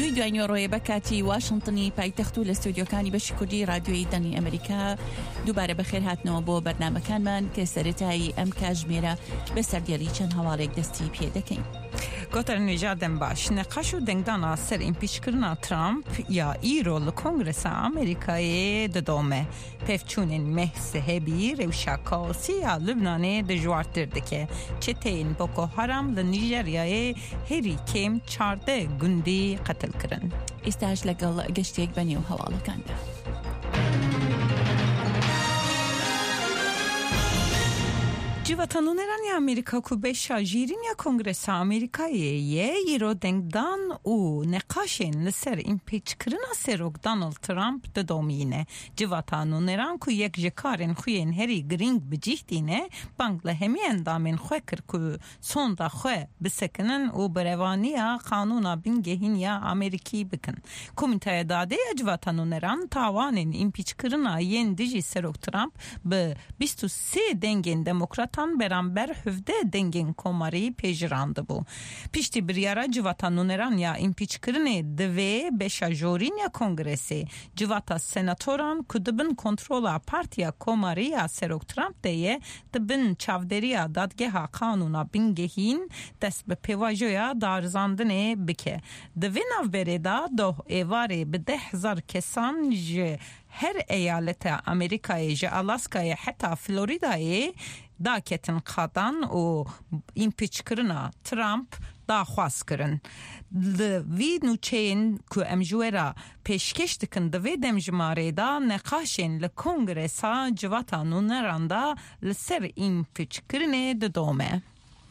دوی دوانیۆڕۆیە بەکاتی واشنتنی پایتەخت و لە ستودیۆکانی بەشی کوردی رادیۆی دەنگی ئەمریکا دووبارە بەخێر هاتنەوە بۆ بەرنامەکانمان کە سەرەتایی ئەم کاتژمێرە بەسەردێڵی چەند هەواڵێک دەستی پێ دەکەین. گوتر نژادم باش نقاش و دنگدانا سر ایمپیچکرنا ترامپ یا ایرو لکنگرس امریکای ددومه پفچونین محسهبی روشاکاسی یا لبنانه دجوارتر دکه چتین بوکو حرام لنیجریای هری کم 14 گوندی قتل کرن. ئێستاش لەگەڵ گەشتێک بەنێو هەواڵەکاندا. جواتانونران امریکا کو بشا جیرین یا کنگرس امریکاییه ایرو دنگدان و نقاشین لسر ایمپیچ کرنا سروک دانالد ترامپ ددومینه جواتانونران کو یک جکارن خوین هری گرینگ بجیهدینه بانگله همی اندامین خواه کر کو سوندا خواه بسکنن و بروانیا قانونا بینگهین یا امریکی بکن. کومنتای داده جواتانونران تاوانین ایمپیچ کرنا ین دیجی سروک ترامپ به 23 دنگین دموکرات برانبر هفته دنگین کوماری پیجرانده بو. پیشتی بریارا جواتانونران یا ایمپیچ کرنه دوی بشا جورین یا کنگرسی جواتا سناتوران کدبن کنترولا پارتیا کوماری یا سروک ترامپ دیه دبن چاودریا دادگه ها قانونا بینگهین دست به پیواجویا دارزاندنه بکه. دوی ناو برده دو ایواری به 10,000 کسان هر ایالت امریکای جه آلاسکای حتی فلوریدای دا کتن قادان و ایمپیچ کرنا ترامپ دا خواست کرن. وی نوچین که امجویرا پیشکش دکن دوی دمجماره دا نقاشین لکنگرسا جواتانونران دا لسر ایمپیچ کرنه ددومه.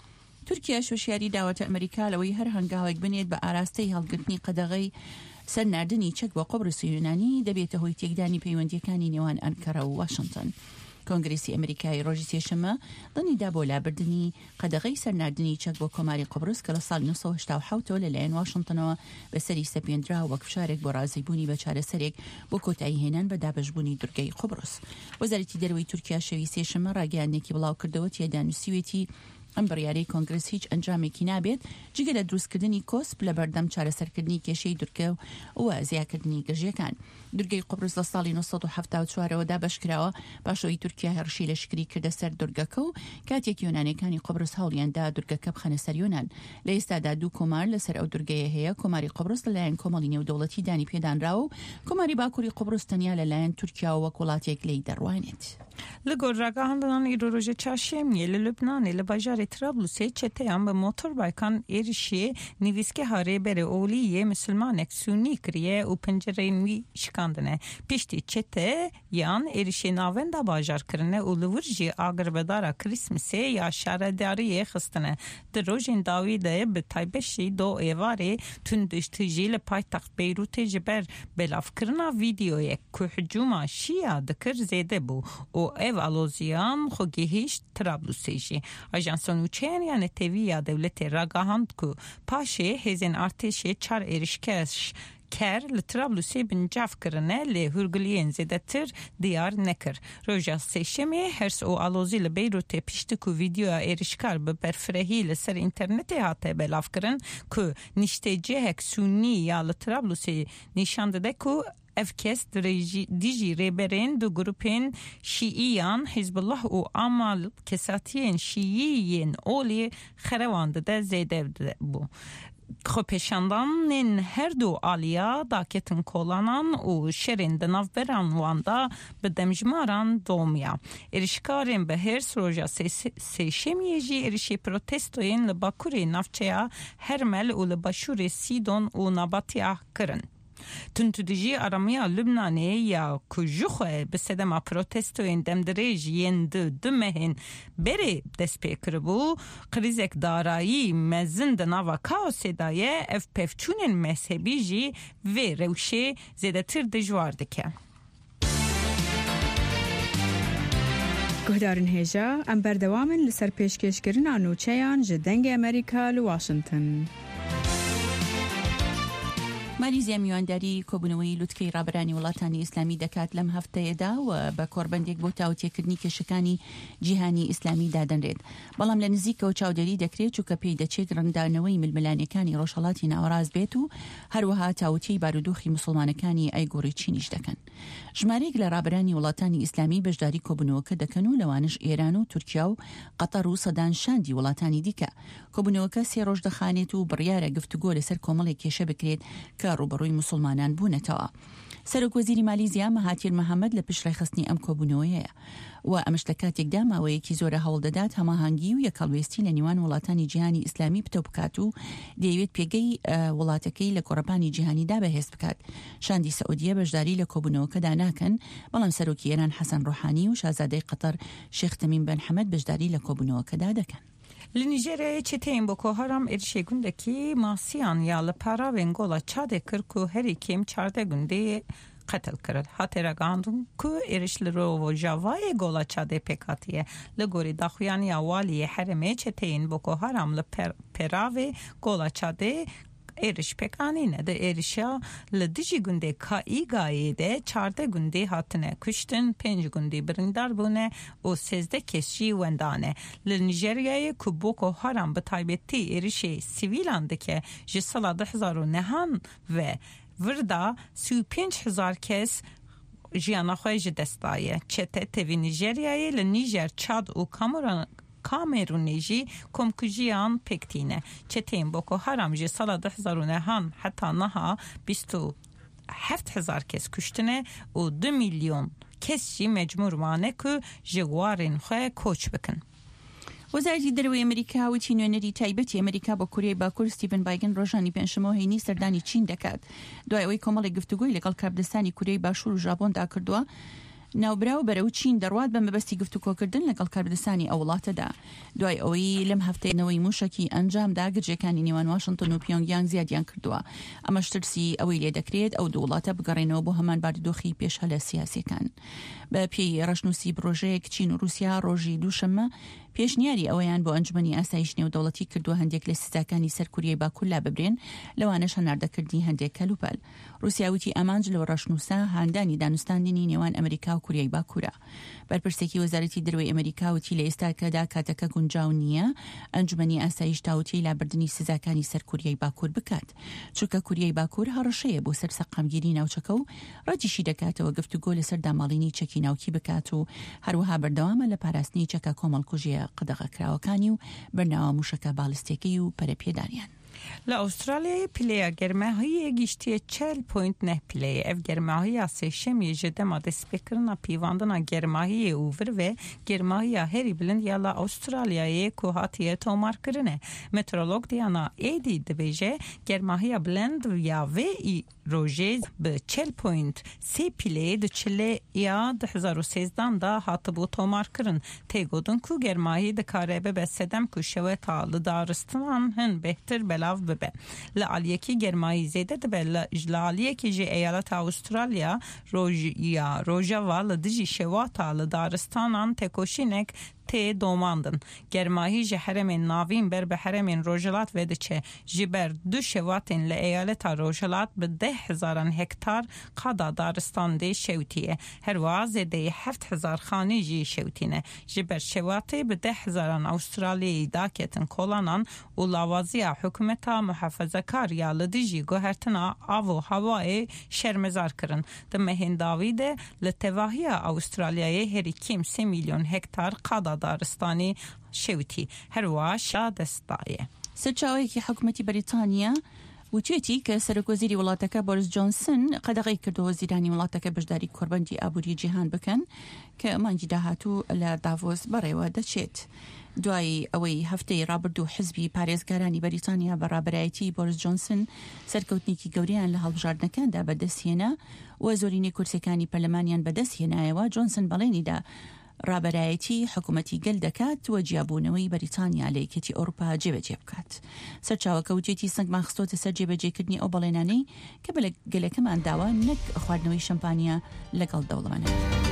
تورکیا شوشیاری داوت ئەمریکا لەوەی هەر هەنگاوێک بنێت بە ئاراستەی هەڵگرتنی قەدەغەی سەرناردنی چەک بۆ قوبرس و یونانی دەبێتە هۆی تێکدانی پەیوەندیەکانی نێوان ئەنکەرە و واشنگتن. کۆنگرێسی ئەمریکای ڕۆژی سێشەممە دڵنیدا بۆ لابردنی قەدەغەی سەرناردنی چەک بۆ کۆماری قوبرس کە لە ساڵی 1970 لەلایەن واشنگتنەوە بەسەری سەپێنرا وەک فشارێک بۆ ڕازیبوونی بە چارەسەرێک بۆ کۆتایی هێنان بە دابەشبوونی دورگەی قوبرس. وەزارەتی دەرەوەی تورکیا شەوی سێشەممە ڕاگەیاندێکی بڵاو کردەوە تێدا نووسیوێتی ئەم بڕیارەی کۆنگرس هیچ ئەنجامێکی نابێت جگە لە دروستکردنی کۆسپ لە بەردەم چارەسەرکردنی کێشەی دورگە و زیاکردنی گەژیەکان. دورگەی قوبرس لە ساڵی 1974 دا بەشکراوە پاشەوەی تورکیا هێرشی لەشکری کردە سەر دورگەکە و کاتێک یۆنانیەکانی قوبرس هەوڵیاندا دورگەکە بخەنە سەر یۆنان. لە ئێستادا دوو کۆمار لەسەر ئەو دورگەیە هەیە، کۆماری قوبرس لەلایەن کۆمەڵی نێودەوڵەتی دانی پێدانراوە و کۆماری باکووری قوبرس تەنیا لەلایەن تورکیا و وەک وڵاتێک لێی دەڕوانێت. لگور رگاهندان ایروژه چاشمیه لبنان لباجار طرابلس چتهام به موتور بایکان ایرشی نویسکه هاره بر اولیه مسلمان سونی کریه و پنجره نوی شکاندنه پیشتی چته یان ایرشی ناوند باجار کرنه و لورجی آگر بدارا کریسمسه یا شهرداری خستنه در روزین داویده به تایبشی دو ایواره تندشتیجی لپایتخت بیروت جبر بلاف کرنا ویدیوی که حجوم شیعه دکر زیده بو و ev alozyan xo gehiş Trablusêjî. Ajansa nûçeyên ya netewî ya devletê ragihand ku paşê hêzên artêşê çar êrişkeş ker li Trablusê bincav kirine lê hûrgiliyên zêdetir diyar nekir. Roja sêşemê hers û alozî li Beyrûtê piştî ku vîdyoya êrişkar bi berfirehî li ser internetê hate belav kirin ku niştecihek Sûnî ya li Trablusê nîşan dide ku Evkes dijî rêberên du grupên Şiîyan Hizbullah û Amal kesatiyên Şiîyên Olê xerevan dide zêdev bû. Xwepeşandanên her du aliya daketin kolanan û şerên di navberan wan da bi demjmaran domiya. Êrişkarên bi hêrs roja sêşemiyê jî êrişê protestoyên li Bakurê navçeya Hermel û li başûrê Sidon û Nabatiya kirin. Tüntüdücü aramaya Lübnan'e ya kujuxe bi sedema protestoyên demdirêj yên du mehên berê dest pê kiribû krizek darayî mezin di nava kaosê da ye ev pevçûnên mezhebî jî vê rewşê zêdetir dijwar dike. Guhdarên hêja em berdewamin li ser pêşkêşkirina nûçeyan ji dengê Amerîka li Washington. مالیزیا میوانداری کۆبوونەوەی لوتکەی ڕابرانی وڵاتانی ئیسلامی دەکات لەم هەفتەیەدا و بە کۆربەندێک بۆ تاوتێکردنی کێشەکانی جیهانی ئیسلامی دادەنرێت بەڵام لە نزیکەوە چاودێری دەکرێت چونکە پێی دەچێت ڕەنگدانەوەی ململانیەکانی ڕۆژهەڵاتی ناوەڕاست بێت و هەروەها تاوتەی بارودۆخی موسڵمانەکانی ئایگۆڕی چینیش دەکەن. ژمارەیەک لە ڕابرانی وڵاتانی ئیسلامی بەشداری کۆبوونەوەکە دەکەن و لەوانش ئێران و تورکیا و قەتەر و سەدان شاندی وڵاتانی دیکە. کۆبوونەوەکە 3 ڕۆژ دەخانێت و بڕیارە گفتوگۆ لەسەر کۆمەڵێک کێشە بکرێت کە ڕوبەڕووی موسڵمانان بوونەتەوە. سەرۆکوەزیری مالیزیا مەهاتیر مەحەممەد لە پشتڕێخستنی ئەم کۆبوونەوەیە و ئەمەش لە کاتێکدا ماوەیەکی زۆرە هەوڵ دەدات هەماهەنگی و یەکەڵوێستی لە نێوان وڵاتانی جیهانی ئیسلامی پتە بکات و دەیەوێت پێگەی وڵاتەکەی لە کۆڕەپانی جیهانیدا بەهێز بکات. شاندی سەعودیە بەشداری لە کۆبوونەوەکەدا ناکەن، بەڵام سەرۆکی ئێران حەسەن ڕۆحانی و شازادەی قەتەر شێخ تەمیم بن حەمەد بەشداری لە کۆبوونەوەکەدا دەکەن. لنیجریای چتین بۆکۆ هەرام ئێرشێ گوندێکی ماسیان یا لە پاراوێن گۆڵە چادێ کرد و هەری کێم 14 گوندێ قتل کرد. هاتێرەگاندون کو ئێرش لە ڕۆژاوایە گۆڵە چادێ پێکاتیە لە گۆری داخویانی ئاوالیە حرمێ چتین بۆکۆ هەرام لە پێراوێ گۆڵە چادێ ئێرش پێکانینە دە ئێرشیا لە دژی گوندێ کائیگایێدە 14 گوندێ هاتنە کوشتن 5 گوندی بریندار بوونە و 13 کەسژی وەندانە. لە نیجریایە کو بۆکۆ هەرام بە تایبەتی ئێرشێ سیڤیلان دکە ji sala 2009 ve virda 35,000 kes jiyana xwe ji dest daye. Çete tevî Nijeryayê li Nijer, Çad û Kamerûnê jî komkujiyan pêktîne. Çeteyên Boko Haram ji sala 2009 heta niha 27,000 kes kuştine û 2 milyon kes jî mecbûr mane ku ji warên xwe koç bikin. وەزارەتی دەرەوەی ئەمریکا وتی نوێنەری تایبەتی ئەمریکا بۆ کورێی باکوور ستیڤن بایگن ڕۆژانی پێنجشەمە هێنی سەردانی چین دەکات دوای ئەوەی کۆمەڵێک گفتوگۆی لەگەڵ کاردستانی کورێی باشوور و ژاپۆندا کردووە. ناوبراو بەرەو چین دەڕوات بە مەبەستی گفتوگۆکردن لەگەڵ کاردستانی ئەو وڵاتەدا دوای ئەوەی لەم هەفتەیەوەی موشکی ئەنجامدا گرجەکانی نێوان واشنگتن و پیۆنگیانگ زیادیان کردووە. ئەمەش ترسی ئەوەی لێ دەکرێت ئەو دوو وڵاتە بگەڕێنەوە بۆ هەمان بارودۆخی پێشهەلە سیاسیەکان. بە پێی ڕەشنووسی پرۆژەیەک چین و رووسیا ڕۆژی دووشەممە پێشنیاری ئەوەیان بۆ ئەنجومەنی ئاسایش نێودەوڵەتی کردووە هەندێک لە سزاکانی سەر کوریای باکوور لا ببرێن، لەوانەش هەناردەکردنی هەندێک کەلوپەل. رووسیا وتی ئامانج لەوە ڕەشنووسە هاندانی دانوستاندنی نێوان ئەمریکا و کوریای باکوورە. بەرپرسێکی وەزارەتی دەرەوەی ئەمریکا وتی لە ئێستاکەدا کاتەکە گونجاو نییە ئەنجومەنی ئاسایش تاوتی لابردنی سزاکانی سەر کوریای باکوور بکات، چونکە کوریای باکوور هەڕەشەیە بۆ سەر سەقامگیری ناوچەکە و ڕەجیشی دەکاتەوە گفتوگۆ لەسەر داماڵینی چەکی ناوکی بکات و هەروەها بەردەوامە لە پاراستنی چەکە کۆمەڵکوژیە قەدەغەکراوەکانی و بەرناوە موشەکە باڵستێکی و پەرەپێداریان. لە ئوسترالیای پلەیە گەرماهەیە گشتیە 40.9 پلەیە. ئەف گەرماهەیە سێشەمی ji dema destpêkirina pîvandina germahiyê û vir ve germahiya herî bilind ya la Avustralyayê ku hatiye tomarkirine. Meteorolog Diana Eddy dibêje germahiya bilind ya vê rojê bi 40.3 pileyê di çilê ya 2013 da hatibû tomarkirin. Tê godin ku germahî dikare bibe sedem ku şeweta li daristan hin bêhtir belav bibe. Li aliyekî germayî zêde dibe li aliyekî jî eyaleta Avustralya rojava li dijî şewata li daristanan têkoşînek tê domandin. Germahî ji heremên navîn ber bi heremên Rojhilat ve diçe. Ji ber du şewatên li eyaleta Rojhilat bi 10,000 hektar qada daristan dê şewtiye. Herwa zêdeyê 7,000 xanî jî şewtîne. Ji ber şewatê bi 10,000 Avustralyayê daketin kolanan û lawaziya hikûmeta muhafezekar ya li dijî guhertina av û hewayê şermezar kirin. Di mehêndavî de li tevahiya Avustralyayê herî kêm 3 milyon hektar qada دارستانی شوتی هەروە شا دەستایە. سەرچاوەیەکی حکوومەتی بەریتانیا وتێتی کە سەرۆکوەزیری وڵاتەکە بۆریس جۆنسن قەدەغی کردەوە وەزیرانی وڵاتەکە بەشداری کۆربەندی ئابووری جیهان بکەن کە مانگی داهاتوو لە داڤۆس بەڕێوە دەچێت. دوای ئەوەی هەفتەی ڕابردوو حزبی پارێزگارانی بەریتانیا بە ڕابەرایەتی بۆریس جۆنسن سەرکەوتنێکی گەوریان لە هەڵبژاردنەکاندا بەدەستهێنا و زۆرینەی کورسەکانی پەرلەمانیان بەدەستهێنایەوە. جۆنسن بەڵێنیدا ڕابەرایەتی حکوومەتی گەل دەکات و جیابوونەوەی بەریتانیا لە یەکێتی ئەوروپا جێبەجێ بکات. سەرچاوەکە وتێتی سنگمان خستۆتە سەر جێبەجێکردنی ئەو بەڵێنانەی کە بە گەلەکەمان داوە نەک خواردنەوەی شەمپانیا لەگەڵ دەوڵەمەنە.